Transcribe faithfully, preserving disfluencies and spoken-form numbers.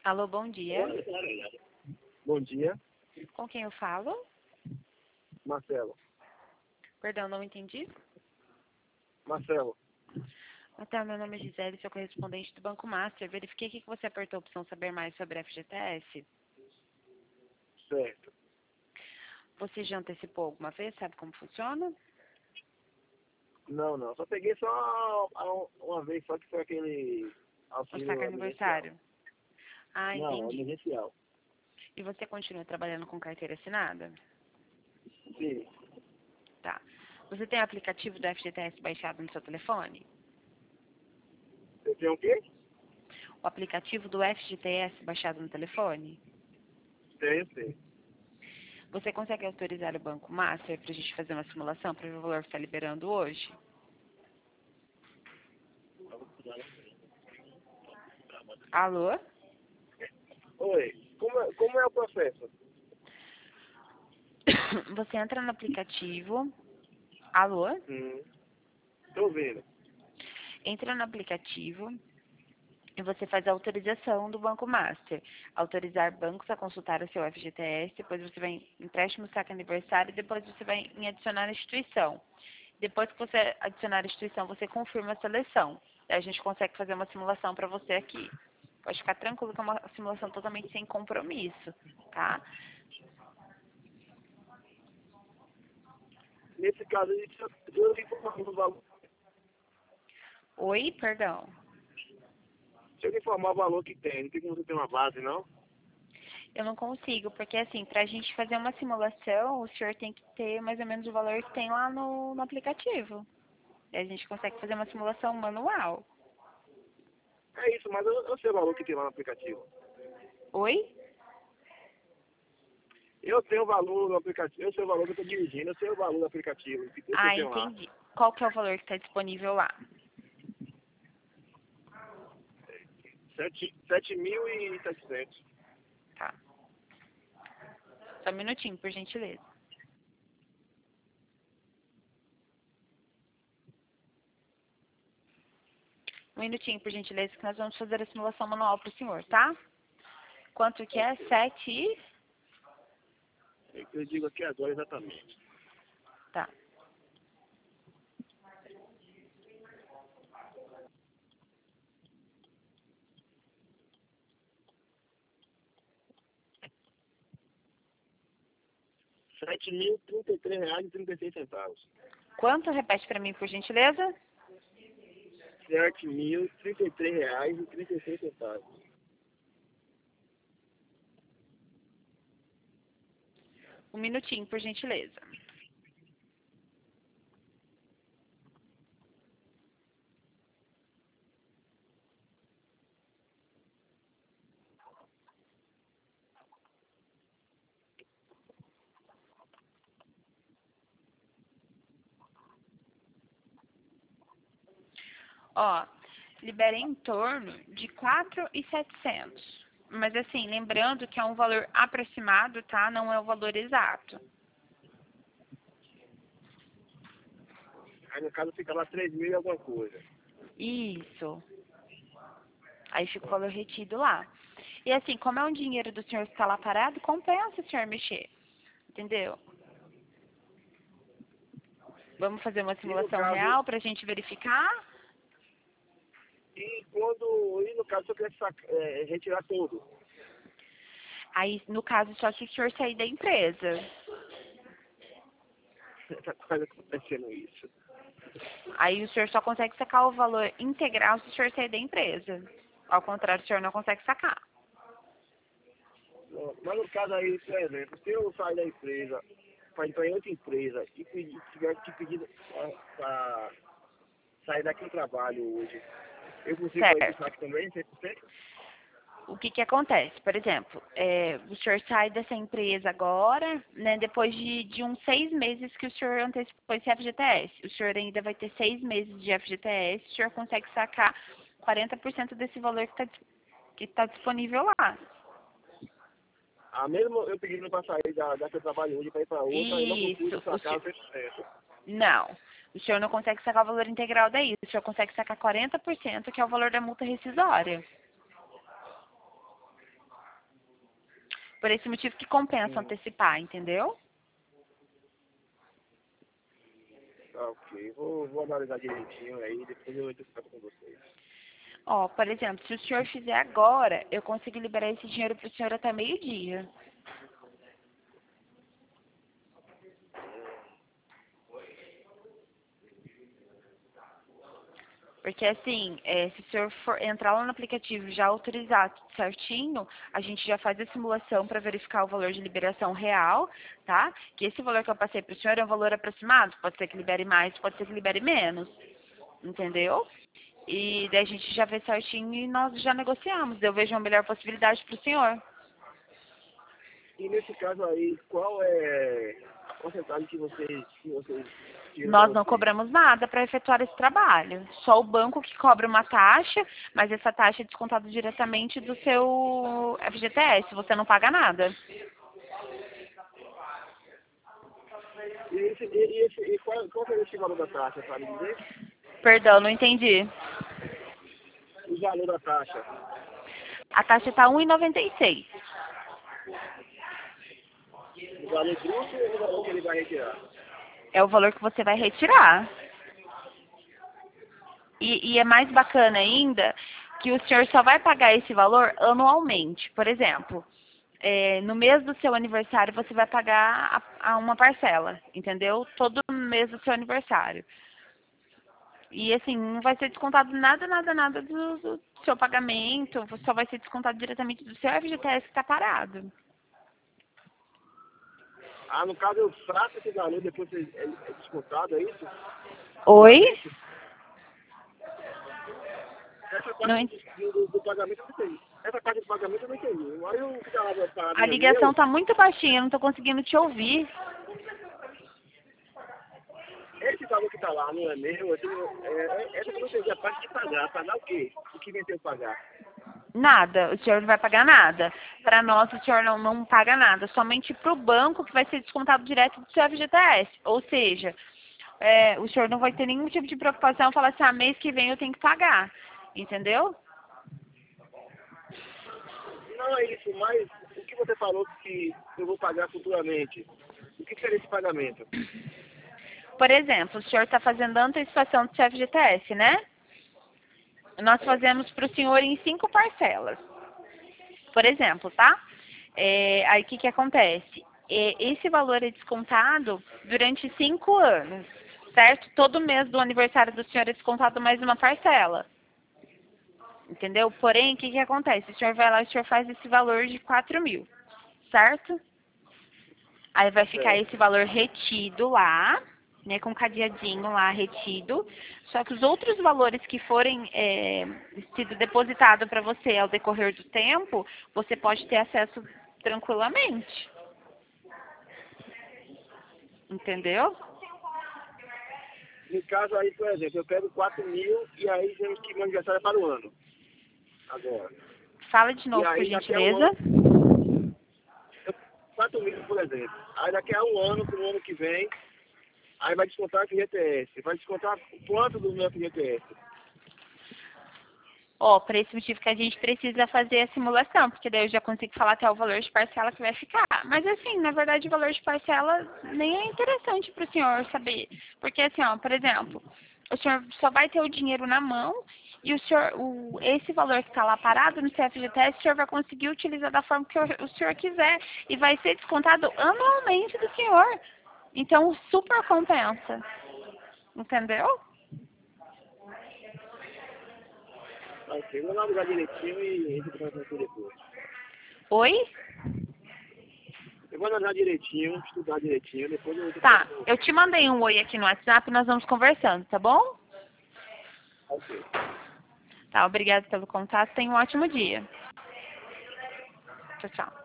Alô, bom dia. Bom dia, Com quem eu falo? Marcelo. Perdão, não entendi. Marcelo, Até meu nome é Gisele, sou correspondente do Banco Master. Verifiquei aqui que você apertou a opção saber mais sobre a F G T S. certo. Você já antecipou alguma vez? Sabe como funciona? Não, não. Só peguei só a- uma vez, só que foi aquele O saque auxílio emergencial. aniversário. Ah, Não, entendi. emergencial. E você continua trabalhando com carteira assinada? Sim. Tá. Você tem o aplicativo do F G T S baixado no seu telefone? Você tem o quê? O aplicativo do F G T S baixado no telefone? Tenho, sim. Você consegue autorizar o Banco Master para a gente fazer uma simulação para ver o valor que está liberando hoje? Alô? Oi, como é, como é o processo? Você entra no aplicativo. Alô? Hum, tô vendo. Entra no aplicativo e você faz a autorização do Banco Master. Autorizar bancos a consultar o seu F G T S, depois você vai em empréstimo, saque aniversário e depois você vai em adicionar a instituição. Depois que você adicionar a instituição, você confirma a seleção. Aí a gente consegue fazer uma simulação para você aqui. Pode ficar tranquilo que é uma simulação totalmente sem compromisso, tá? Nesse caso, eu eu informar o valor. Oi, perdão. Se eu informar o valor que tem, não tem como você ter uma base, não? Eu não consigo, porque assim, para a gente fazer uma simulação, o senhor tem que ter mais ou menos o valor que tem lá no, no aplicativo. E a gente consegue fazer uma simulação manual. É isso, mas eu, eu sei o valor que tem lá no aplicativo. Oi? Eu tenho o valor do aplicativo, eu sei o valor que eu estou dirigindo, eu sei o valor do aplicativo, que tudo que Ah, tem lá. entendi. Qual que é o valor que está disponível lá? Sete, sete mil e setecentos. Tá. Só um minutinho, por gentileza. Um minutinho, por gentileza, que nós vamos fazer a simulação manual para o senhor, tá? Quanto que é? Sete e... Eu digo aqui agora exatamente. Tá. Sete mil trinta e três reais e trinta e seis centavos. Quanto? Repete para mim, por gentileza. Sete mil trinta e três reais e trinta e seis centavos. Um minutinho, por gentileza. Ó, libera em torno de quatro mil e setecentos. Mas assim, lembrando que é um valor aproximado, tá? Não é o valor exato. Aí no caso fica lá três mil e alguma coisa. Isso. Aí fica o valor retido lá. E assim, como é um dinheiro do senhor que está lá parado, compensa o senhor mexer. Entendeu? Vamos fazer uma E no simulação caso, real para a gente verificar? e quando, e no caso se eu quisesse sac- é, retirar tudo. Aí, no caso, só se o senhor sair da empresa. Tá quase acontecendo isso. Aí o senhor só consegue sacar o valor integral se o senhor sair da empresa. Ao contrário, o senhor não consegue sacar. Mas no caso aí, por exemplo, se eu sair da empresa, para entrar em outra empresa e pedir, tiver que pedir para sair daqui do trabalho hoje, eu consigo fazer esse Certo. saque também, cem por cento? O que que acontece? Por exemplo, é, o senhor sai dessa empresa agora, né, depois de, de uns seis meses que o senhor antecipou esse F G T S. O senhor ainda vai ter seis meses de F G T S, o senhor consegue sacar quarenta por cento desse valor que está que tá disponível lá. Ah, mesmo eu pedindo para sair da, da que eu trabalho hoje para ir para outra, eu não consigo Isso. O sacar senhor, cem por cento. não. O senhor não consegue sacar o valor integral daí. O senhor consegue sacar quarenta por cento, que é o valor da multa rescisória. Por esse motivo que compensa Hum. antecipar, entendeu? Tá, ok. Vou, vou analisar direitinho aí, depois eu entro em contato com vocês. Ó, por exemplo, se o senhor fizer agora, eu consigo liberar esse dinheiro para o senhor até meio-dia. Porque assim, é, se o senhor for entrar lá no aplicativo e já autorizar tudo certinho, a gente já faz a simulação para verificar o valor de liberação real, tá? Que esse valor que eu passei para o senhor é um valor aproximado, pode ser que libere mais, pode ser que libere menos, entendeu? E daí a gente já vê certinho e nós já negociamos. Eu vejo uma melhor possibilidade para o senhor. E nesse caso aí, qual é a porcentagem que vocês, que vocês tiram para Nós não vocês? cobramos nada para efetuar esse trabalho. Só o banco que cobra uma taxa, mas essa taxa é descontada diretamente do seu F G T S. Você não paga nada. E, esse, e, e esse, e qual, qual é esse valor da taxa, sabe dizer? Perdão, não entendi. O valor da taxa. A taxa está um e noventa e seis. O valor bruto ou o valor que ele vai retirar? É o valor que você vai retirar. E, e é mais bacana ainda que o senhor só vai pagar esse valor anualmente. Por exemplo, é, no mês do seu aniversário você vai pagar a, a uma parcela, entendeu? Todo mês do seu aniversário. E assim, não vai ser descontado nada, nada, nada do, do seu pagamento, só vai ser descontado diretamente do seu F G T S que está parado. Ah, no caso eu trato esse valor, depois é, é, é descontado, é isso? Oi? Futuramente? Essa Não, parte do, do, do pagamento eu não entendi. Essa parte do pagamento eu não entendi. Aí eu ficava parado a no ligação meu, está muito baixinha, eu não estou conseguindo te ouvir. esse valor que tá lá não é meu, eu tenho, é, é, essa que eu não entendi, a parte de pagar. Pagar o quê? O que vem ter que pagar? Nada, o senhor não vai pagar nada. Para nós, o senhor não, não paga nada, somente para o banco que vai ser descontado direto do seu F G T S. Ou seja, é, o senhor não vai ter nenhum tipo de preocupação, falar assim, ah, mês que vem eu tenho que pagar, entendeu? Não é isso, mas o que você falou que eu vou pagar futuramente? O que seria esse pagamento? Por exemplo, o senhor está fazendo a antecipação do seu F G T S, né? Nós fazemos para o senhor em cinco parcelas. Por exemplo, tá? É, aí o que, que acontece? É, esse valor é descontado durante cinco anos, certo? Todo mês do aniversário do senhor é descontado mais uma parcela. Entendeu? Porém, o que, que acontece? O senhor vai lá e o senhor faz esse valor de quatro mil, certo? Aí vai ficar Certo. esse valor retido lá, né, com cadeadinho lá retido. Só que os outros valores que forem é, sido depositado para você ao decorrer do tempo, você pode ter acesso tranquilamente. Entendeu? No caso aí, por exemplo, eu pego quatro mil e aí vemos que meu aniversário é para o ano. Agora. Fala de E novo, por aí daqui a um gentileza. ano, eu, quatro mil, por exemplo. Aí daqui a um ano, pro ano que vem, aí vai descontar o F G T S. Vai descontar quanto do meu F G T S? Ó, por esse motivo que a gente precisa fazer a simulação, porque daí eu já consigo falar até o valor de parcela que vai ficar. Mas assim, na verdade, o valor de parcela nem é interessante para o senhor saber. Porque assim, ó, por exemplo, o senhor só vai ter o dinheiro na mão e o senhor, o, esse valor que está lá parado no seu F G T S, o senhor vai conseguir utilizar da forma que o, o senhor quiser e vai ser descontado anualmente do senhor. Então, super compensa. Entendeu? Ok, vou analisar direitinho e entro em contato com você depois. Oi? Eu vou analisar direitinho, estudar direitinho, depois eu entro em Tá, contato com eu você. te mandei um oi aqui no WhatsApp e nós vamos conversando, tá bom? Ok. Tá, obrigada pelo contato. Tenha um ótimo dia. Tchau, tchau.